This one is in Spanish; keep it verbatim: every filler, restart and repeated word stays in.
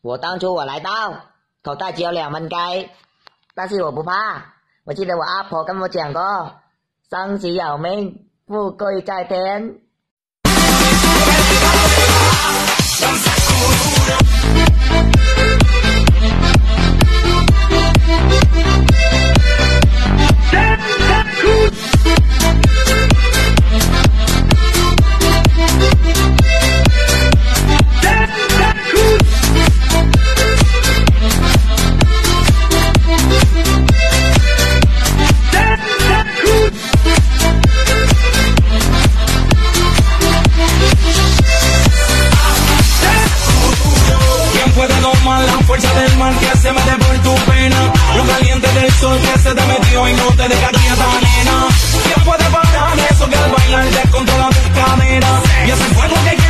我当初我来到，头戴只有两万cây，但是我不怕。我记得我阿婆跟我讲过，生死有命，富贵在天。 La fuerza del mar que se mete por tu pena, lo caliente del sol que se te metió y no te deja quieta, nena. ¿Quién puede parar eso que al bailar descontrola tus caderas? Y ese fuego que